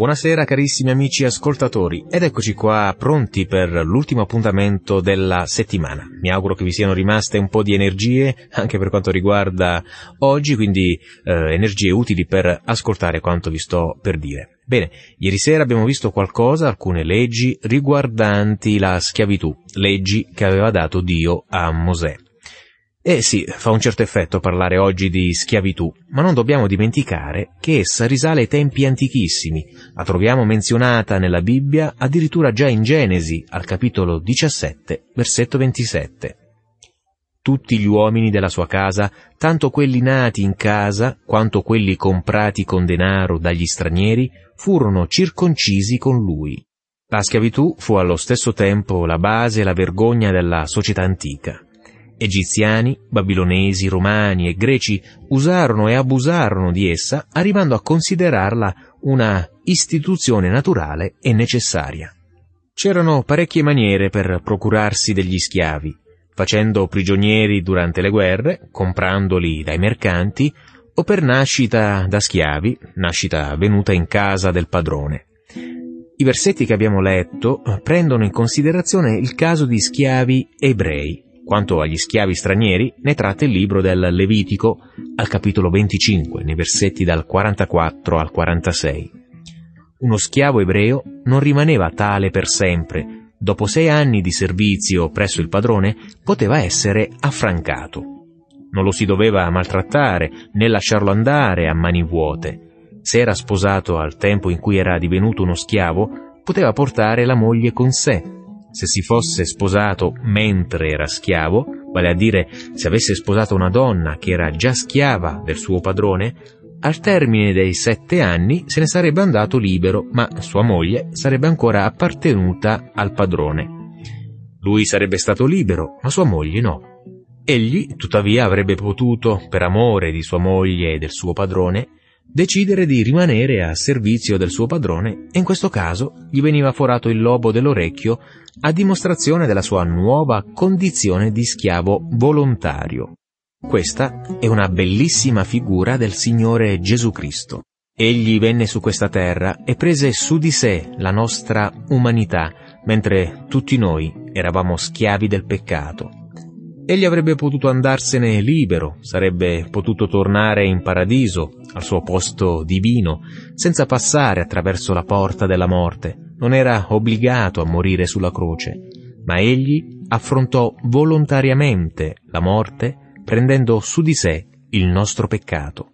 Buonasera carissimi amici ascoltatori, ed eccoci qua pronti per l'ultimo appuntamento della settimana. Mi auguro che vi siano rimaste un po' di energie anche per quanto riguarda oggi, quindi energie utili per ascoltare quanto vi sto per dire. Bene, ieri sera abbiamo visto alcune leggi riguardanti la schiavitù, leggi che aveva dato Dio a Mosè. E sì, fa un certo effetto parlare oggi di schiavitù, ma non dobbiamo dimenticare che essa risale ai tempi antichissimi. La troviamo menzionata nella Bibbia addirittura già in Genesi, al capitolo 17, versetto 27. Tutti gli uomini della sua casa, tanto quelli nati in casa quanto quelli comprati con denaro dagli stranieri, furono circoncisi con lui. La schiavitù fu allo stesso tempo la base e la vergogna della società antica. Egiziani, babilonesi, romani e greci usarono e abusarono di essa, arrivando a considerarla una istituzione naturale e necessaria. C'erano parecchie maniere per procurarsi degli schiavi, facendo prigionieri durante le guerre, comprandoli dai mercanti, o per nascita da schiavi, nascita venuta in casa del padrone. I versetti che abbiamo letto prendono in considerazione il caso di schiavi ebrei. Quanto agli schiavi stranieri, ne tratta il libro del Levitico al capitolo 25, nei versetti dal 44 al 46. Uno schiavo ebreo non rimaneva tale per sempre. Dopo 6 anni di servizio presso il padrone, poteva essere affrancato. Non lo si doveva maltrattare, né lasciarlo andare a mani vuote. Se era sposato al tempo in cui era divenuto uno schiavo, poteva portare la moglie con sé. Se si fosse sposato mentre era schiavo, vale a dire se avesse sposato una donna che era già schiava del suo padrone, al termine dei 7 anni se ne sarebbe andato libero, ma sua moglie sarebbe ancora appartenuta al padrone. Lui sarebbe stato libero, ma sua moglie no. Egli, tuttavia, avrebbe potuto, per amore di sua moglie e del suo padrone, decidere di rimanere a servizio del suo padrone, e in questo caso gli veniva forato il lobo dell'orecchio a dimostrazione della sua nuova condizione di schiavo volontario. Questa è una bellissima figura del Signore Gesù Cristo. Egli venne su questa terra e prese su di sé la nostra umanità, mentre tutti noi eravamo schiavi del peccato. Egli avrebbe potuto andarsene libero, sarebbe potuto tornare in paradiso, al suo posto divino, senza passare attraverso la porta della morte. Non era obbligato a morire sulla croce, ma egli affrontò volontariamente la morte, prendendo su di sé il nostro peccato.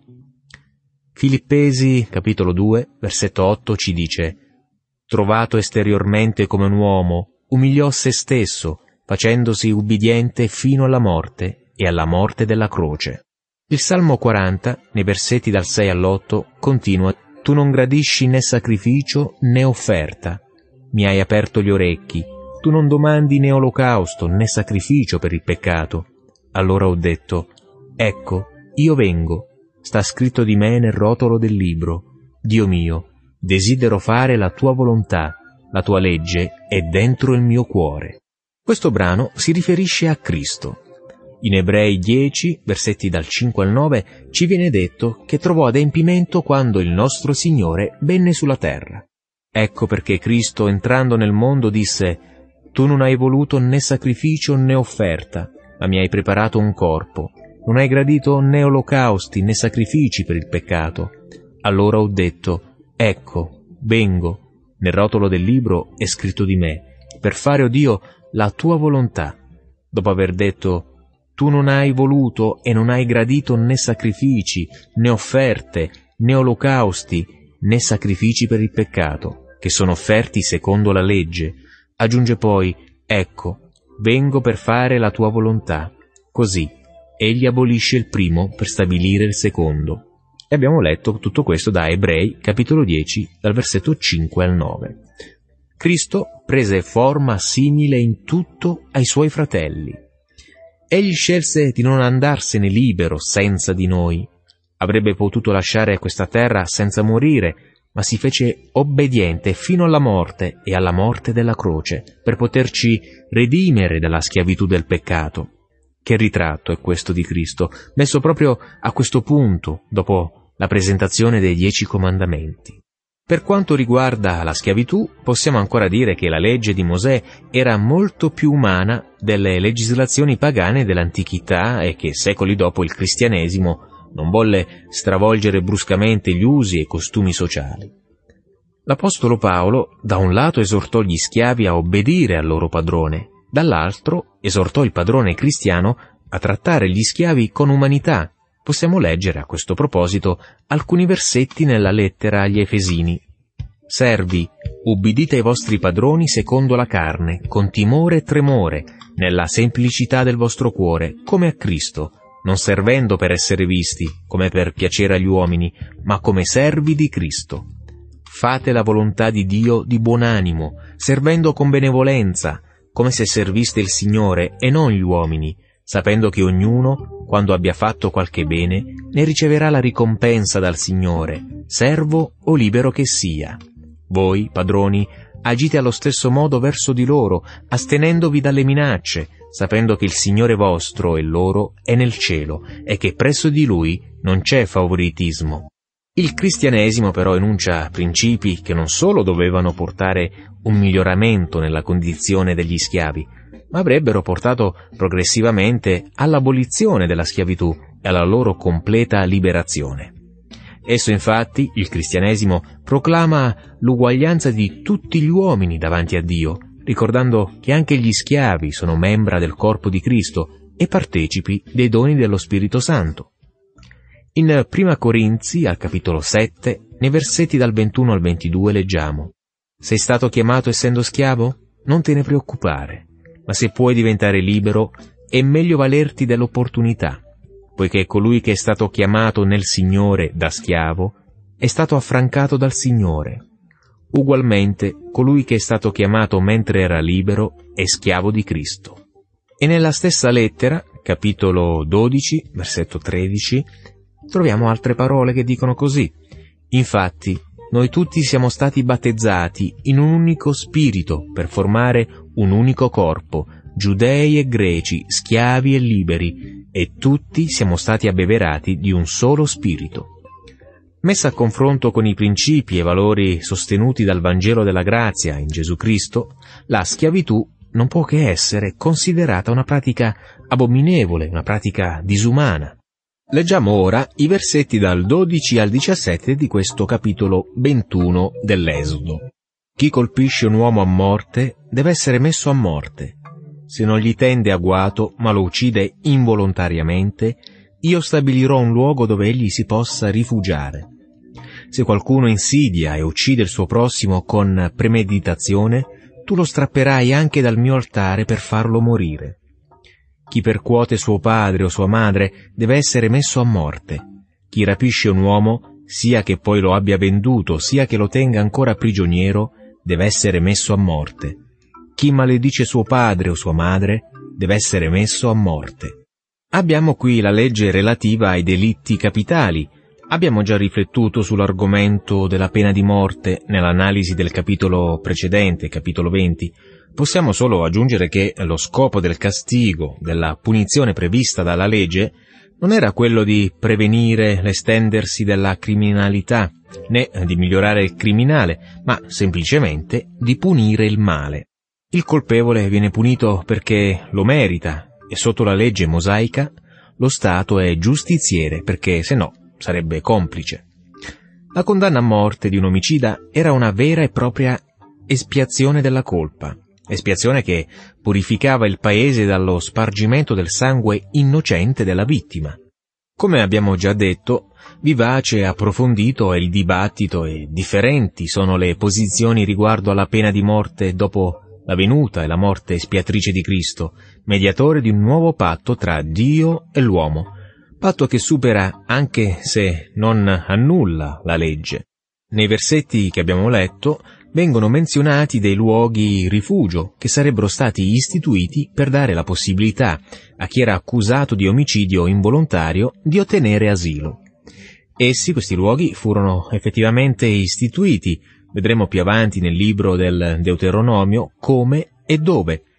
Filippesi, capitolo 2, versetto 8 ci dice: «Trovato esteriormente come un uomo, umiliò se stesso, facendosi ubbidiente fino alla morte e alla morte della croce». Il Salmo 40, nei versetti dal 6 all'8, continua: «Tu non gradisci né sacrificio né offerta. Mi hai aperto gli orecchi. Tu non domandi né olocausto né sacrificio per il peccato. Allora ho detto: ecco, io vengo. Sta scritto di me nel rotolo del libro. Dio mio, desidero fare la tua volontà. La tua legge è dentro il mio cuore». Questo brano si riferisce a Cristo. In Ebrei 10, versetti dal 5 al 9, ci viene detto che trovò adempimento quando il nostro Signore venne sulla terra. Ecco perché Cristo, entrando nel mondo, disse: «Tu non hai voluto né sacrificio né offerta, ma mi hai preparato un corpo. Non hai gradito né olocausti né sacrifici per il peccato. Allora ho detto: ecco, vengo. Nel rotolo del libro è scritto di me, per fare, o Dio, la tua volontà». Dopo aver detto: «Tu non hai voluto e non hai gradito né sacrifici, né offerte, né olocausti, né sacrifici per il peccato, che sono offerti secondo la legge», aggiunge poi: «Ecco, vengo per fare la tua volontà». Così egli abolisce il primo per stabilire il secondo. E abbiamo letto tutto questo da Ebrei, capitolo 10, dal versetto 5 al 9. Cristo prese forma simile in tutto ai suoi fratelli. Egli scelse di non andarsene libero senza di noi. Avrebbe potuto lasciare questa terra senza morire, ma si fece obbediente fino alla morte e alla morte della croce, per poterci redimere dalla schiavitù del peccato. Che ritratto è questo di Cristo, messo proprio a questo punto, dopo la presentazione dei 10 comandamenti. Per quanto riguarda la schiavitù, possiamo ancora dire che la legge di Mosè era molto più umana delle legislazioni pagane dell'antichità e che secoli dopo il cristianesimo non volle stravolgere bruscamente gli usi e costumi sociali. L'Apostolo Paolo, da un lato, esortò gli schiavi a obbedire al loro padrone, dall'altro esortò il padrone cristiano a trattare gli schiavi con umanità. Possiamo leggere a questo proposito alcuni versetti nella lettera agli Efesini. Servi, ubbidite ai vostri padroni secondo la carne, con timore e tremore, nella semplicità del vostro cuore, come a Cristo, non servendo per essere visti, come per piacere agli uomini, ma come servi di Cristo. Fate la volontà di Dio di buon animo, servendo con benevolenza, come se serviste il Signore e non gli uomini, sapendo che ognuno, quando abbia fatto qualche bene, ne riceverà la ricompensa dal Signore, servo o libero che sia. Voi, padroni, agite allo stesso modo verso di loro, astenendovi dalle minacce, sapendo che il Signore vostro e loro è nel cielo e che presso di Lui non c'è favoritismo. Il cristianesimo però enuncia principi che non solo dovevano portare un miglioramento nella condizione degli schiavi, ma avrebbero portato progressivamente all'abolizione della schiavitù e alla loro completa liberazione. Esso infatti, il cristianesimo, proclama l'uguaglianza di tutti gli uomini davanti a Dio, ricordando che anche gli schiavi sono membra del corpo di Cristo e partecipi dei doni dello Spirito Santo. In 1 Corinzi, al capitolo 7, nei versetti dal 21 al 22 leggiamo: «Sei stato chiamato essendo schiavo? Non te ne preoccupare, ma se puoi diventare libero, è meglio valerti dell'opportunità, poiché colui che è stato chiamato nel Signore da schiavo è stato affrancato dal Signore. Ugualmente, colui che è stato chiamato mentre era libero è schiavo di Cristo». E nella stessa lettera, capitolo 12, versetto 13, troviamo altre parole che dicono così: «Infatti, noi tutti siamo stati battezzati in un unico spirito per formare un unico corpo, giudei e greci, schiavi e liberi, e tutti siamo stati abbeverati di un solo spirito». Messa a confronto con i principi e valori sostenuti dal Vangelo della grazia in Gesù Cristo, la schiavitù non può che essere considerata una pratica abominevole, una pratica disumana. Leggiamo ora i versetti dal 12 al 17 di questo capitolo 21 dell'Esodo. «Chi colpisce un uomo a morte deve essere messo a morte. Se non gli tende agguato, ma lo uccide involontariamente, io stabilirò un luogo dove egli si possa rifugiare. Se qualcuno insidia e uccide il suo prossimo con premeditazione, tu lo strapperai anche dal mio altare per farlo morire. Chi percuote suo padre o sua madre deve essere messo a morte. Chi rapisce un uomo, sia che poi lo abbia venduto, sia che lo tenga ancora prigioniero, deve essere messo a morte. Chi maledice suo padre o sua madre deve essere messo a morte». Abbiamo qui la legge relativa ai delitti capitali. Abbiamo già riflettuto sull'argomento della pena di morte nell'analisi del capitolo precedente, capitolo 20. Possiamo solo aggiungere che lo scopo del castigo, della punizione prevista dalla legge, non era quello di prevenire l'estendersi della criminalità, né di migliorare il criminale, ma semplicemente di punire il male. Il colpevole viene punito perché lo merita, e sotto la legge mosaica lo Stato è giustiziere perché, se no, sarebbe complice. La condanna a morte di un omicida era una vera e propria espiazione della colpa, espiazione che purificava il paese dallo spargimento del sangue innocente della vittima. Come abbiamo già detto, vivace e approfondito è il dibattito e differenti sono le posizioni riguardo alla pena di morte dopo la venuta e la morte espiatrice di Cristo, mediatore di un nuovo patto tra Dio e l'uomo, patto che supera anche se non annulla la legge. Nei versetti che abbiamo letto vengono menzionati dei luoghi rifugio che sarebbero stati istituiti per dare la possibilità a chi era accusato di omicidio involontario di ottenere asilo. Essi, questi luoghi, furono effettivamente istituiti. Vedremo più avanti nel libro del Deuteronomio come e dove.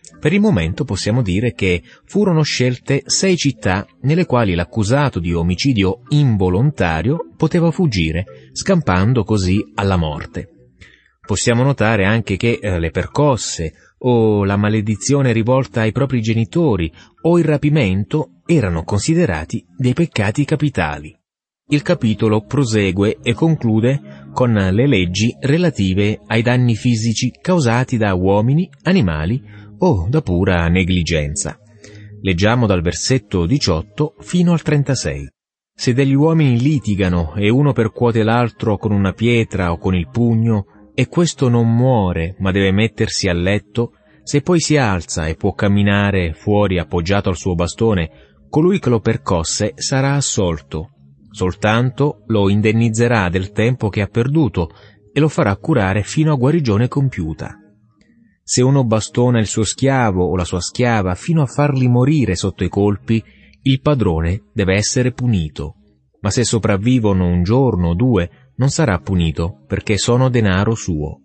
Per il momento possiamo dire che furono scelte 6 città nelle quali l'accusato di omicidio involontario poteva fuggire, scampando così alla morte. Possiamo notare anche che le percosse o la maledizione rivolta ai propri genitori o il rapimento erano considerati dei peccati capitali. Il capitolo prosegue e conclude con le leggi relative ai danni fisici causati da uomini, animali o da pura negligenza. Leggiamo dal versetto 18 fino al 36. Se degli uomini litigano e uno percuote l'altro con una pietra o con il pugno, e questo non muore ma deve mettersi a letto, se poi si alza e può camminare fuori appoggiato al suo bastone, colui che lo percosse sarà assolto. Soltanto lo indennizzerà del tempo che ha perduto e lo farà curare fino a guarigione compiuta. Se uno bastona il suo schiavo o la sua schiava fino a farli morire sotto i colpi, il padrone deve essere punito. Ma se sopravvivono un giorno o 2, non sarà punito, perché sono denaro suo.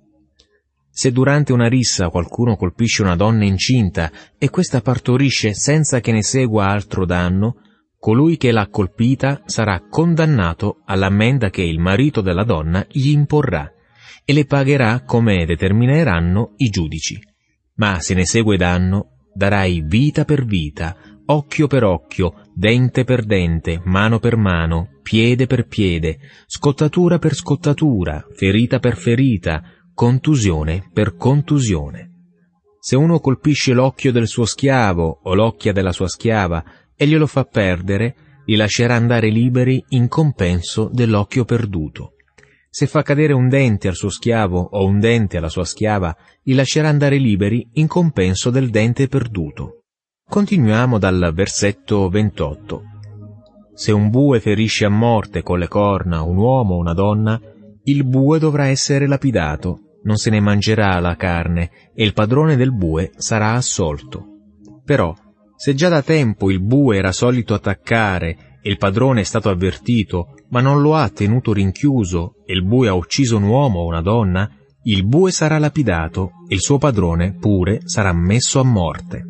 Se durante una rissa qualcuno colpisce una donna incinta e questa partorisce senza che ne segua altro danno, colui che l'ha colpita sarà condannato all'ammenda che il marito della donna gli imporrà, e le pagherà come determineranno i giudici. Ma se ne segue danno, darai vita per vita, occhio per occhio, dente per dente, mano per mano, piede per piede, scottatura per scottatura, ferita per ferita, contusione per contusione. Se uno colpisce l'occhio del suo schiavo o l'occhia della sua schiava e glielo fa perdere, li lascerà andare liberi in compenso dell'occhio perduto. Se fa cadere un dente al suo schiavo o un dente alla sua schiava, li lascerà andare liberi in compenso del dente perduto. Continuiamo dal versetto 28. Se un bue ferisce a morte con le corna un uomo o una donna, il bue dovrà essere lapidato, non se ne mangerà la carne, e il padrone del bue sarà assolto. Però, se già da tempo il bue era solito attaccare e il padrone è stato avvertito, ma non lo ha tenuto rinchiuso, e il bue ha ucciso un uomo o una donna, il bue sarà lapidato e il suo padrone pure sarà messo a morte.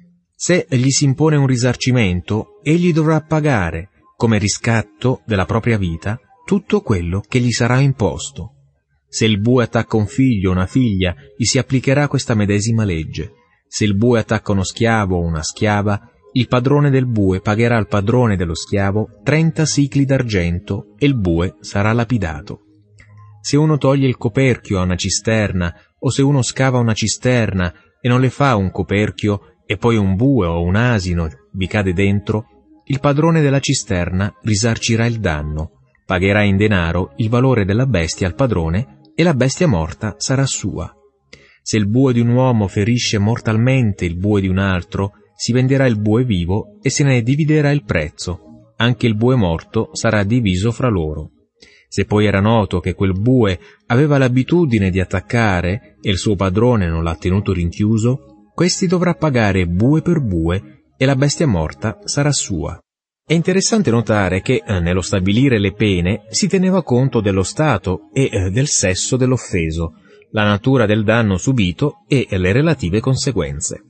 Se gli si impone un risarcimento, egli dovrà pagare, come riscatto della propria vita, tutto quello che gli sarà imposto. Se il bue attacca un figlio o una figlia, gli si applicherà questa medesima legge. Se il bue attacca uno schiavo o una schiava, il padrone del bue pagherà al padrone dello schiavo 30 sicli d'argento e il bue sarà lapidato. Se uno toglie il coperchio a una cisterna o se uno scava una cisterna e non le fa un coperchio e poi un bue o un asino vi cade dentro, il padrone della cisterna risarcirà il danno, pagherà in denaro il valore della bestia al padrone e la bestia morta sarà sua. Se il bue di un uomo ferisce mortalmente il bue di un altro, si venderà il bue vivo e se ne dividerà il prezzo. Anche il bue morto sarà diviso fra loro. Se poi era noto che quel bue aveva l'abitudine di attaccare e il suo padrone non l'ha tenuto rinchiuso, questi dovrà pagare bue per bue e la bestia morta sarà sua. È interessante notare che nello stabilire le pene si teneva conto dello stato e del sesso dell'offeso, la natura del danno subito e le relative conseguenze.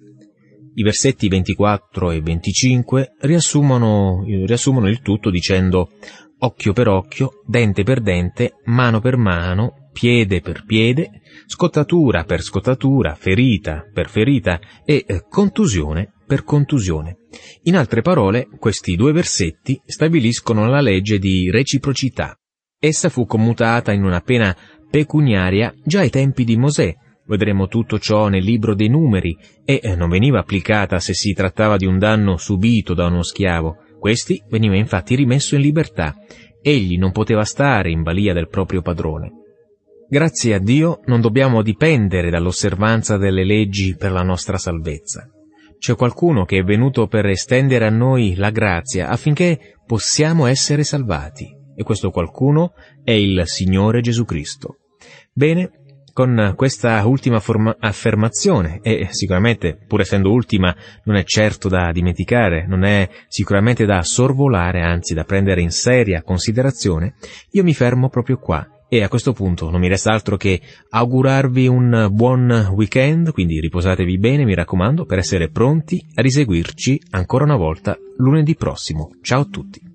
I versetti 24 e 25 riassumono il tutto dicendo occhio per occhio, dente per dente, mano per mano, piede per piede, scottatura per scottatura, ferita per ferita e contusione per contusione. In altre parole, questi 2 versetti stabiliscono la legge di reciprocità. Essa fu commutata in una pena pecuniaria già ai tempi di Mosè. Vedremo tutto ciò nel libro dei Numeri e non veniva applicata se si trattava di un danno subito da uno schiavo. Questi veniva infatti rimesso in libertà. Egli non poteva stare in balia del proprio padrone. Grazie a Dio non dobbiamo dipendere dall'osservanza delle leggi per la nostra salvezza. C'è qualcuno che è venuto per estendere a noi la grazia affinché possiamo essere salvati. E questo qualcuno è il Signore Gesù Cristo. Bene, con questa ultima affermazione, e sicuramente, pur essendo ultima, non è certo da dimenticare, non è sicuramente da sorvolare, anzi da prendere in seria considerazione, io mi fermo proprio qua E a questo punto non mi resta altro che augurarvi un buon weekend, quindi riposatevi bene, mi raccomando, per essere pronti a riseguirci ancora una volta lunedì prossimo. Ciao a tutti.